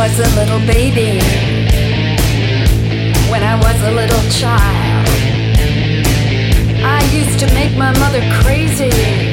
was a little baby, when I was a little child, I used to make my mother crazy.